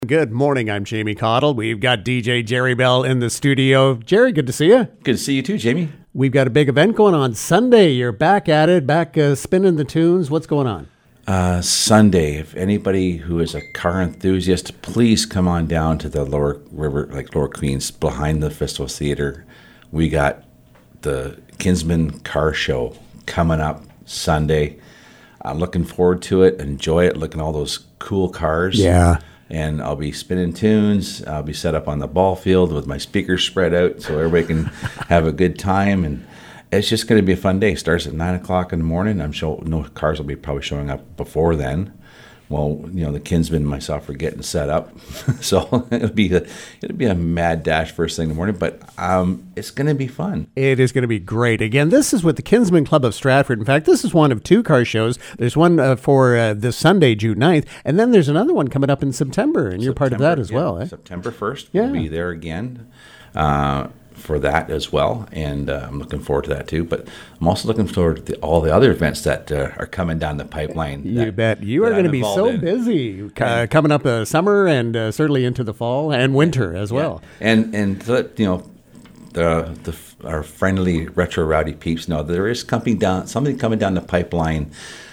Good morning. I'm Jamie Cottle. We've got DJ Jerry Bell in the studio. Jerry, good to see you. Good to see you too, Jamie. We've got a big event going on Sunday. You're back at it, back spinning the tunes. What's going on? Sunday, if anybody who is a car enthusiast, please come on down to the Lower River, like Lower Queens, behind the Festival Theater. We got the Kinsman Car Show coming up Sunday. I'm looking forward to it. Enjoy it. Looking at all those cool cars. Yeah. And I'll be spinning tunes. I'll be set up on the ball field with my speakers spread out so everybody can have a good time. And it's just going to be a fun day. It starts at 9 o'clock in the morning. I'm sure no cars will be probably showing up before then. Well, you know, the Kinsman and myself are getting set up. So it'll be a mad dash first thing in the morning, but it's going to be fun. It is going to be great. Again, this is with the Kinsman Club of Stratford. In fact, this is one of two car shows. There's one for this Sunday, June 9th, and then there's another one coming up in September, and you're part of that as well, eh? September 1st, we'll be there again. For that as well, and I'm looking forward to that too. But I'm also looking forward to all the other events that are coming down the pipeline. You bet. You are going to be so busy coming up summer and certainly into the fall and winter as well. And you know, our friendly retro rowdy peeps know there is something coming down the pipeline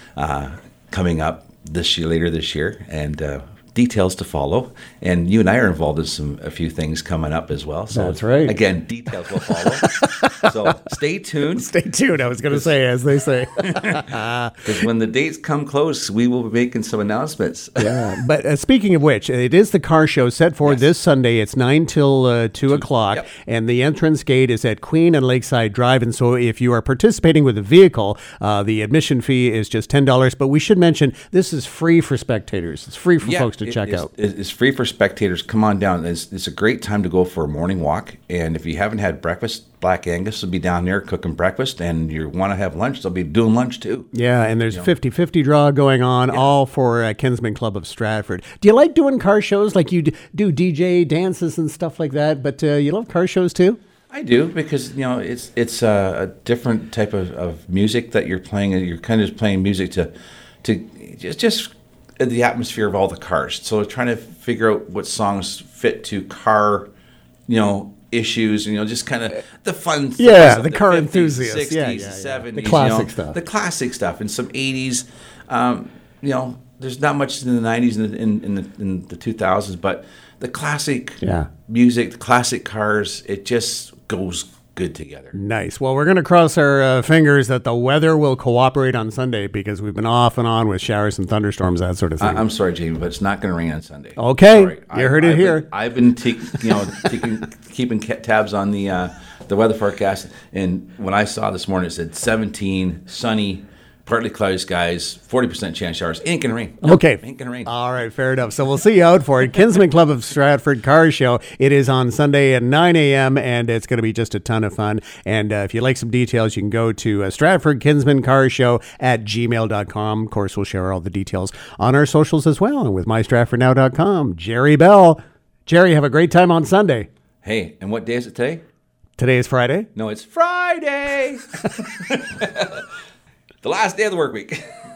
coming up later this year, and details to follow, and you and I are involved in a few things coming up as well. So that's right. Again, details will follow. So stay tuned. Stay tuned. I was going to say, as they say, because when the dates come close, we will be making some announcements. Yeah. But speaking of which, it is the car show set for this Sunday. It's 9 till 2 o'clock, and the entrance gate is at Queen and Lakeside Drive. And so, if you are participating with a vehicle, the admission fee is just $10. But we should mention this is free for spectators. It's free for folks to check out. It's free for spectators. Come on down. It's a great time to go for a morning walk. And if you haven't had breakfast, Black Angus will be down there cooking breakfast. And you want to have lunch, they'll be doing lunch too. Yeah, and there's 50-50 draw going on, all for Kinsman Club of Stratford. Do you like doing car shows? Like you do DJ dances and stuff like that, but you love car shows too? I do, because you know it's a different type of music that you're playing. You're kind of playing music to just the atmosphere of all the cars. So trying to figure out what songs fit to car, issues, just kind of the fun stuff. Yeah, the car 50s, enthusiasts. 60s, 70s. The classic stuff. The classic stuff, and some 80s. There's not much in the 90s and in the 2000s, but the classic music, the classic cars, it just goes good together. Nice. Well, we're going to cross our fingers that the weather will cooperate on Sunday, because we've been off and on with showers and thunderstorms, that sort of thing. I'm sorry, Jamie, but it's not going to rain on Sunday. Okay, you heard it here. I've been keeping tabs on the weather forecast, and when I saw this morning, it said 17, sunny, partly cloudy skies, 40% chance showers. Ain't gonna rain. Okay. Ain't gonna rain. All right, fair enough. So we'll see you out for it. Kinsman Club of Stratford Car Show. It is on Sunday at 9 a.m., and it's going to be just a ton of fun. And if you'd like some details, you can go to Stratford Kinsman Car Show at gmail.com. Of course, we'll share all the details on our socials as well, and with mystratfordnow.com. Jerry Bell. Jerry, have a great time on Sunday. Hey, and what day is it today? Today is Friday? No, it's Friday. The last day of the work week.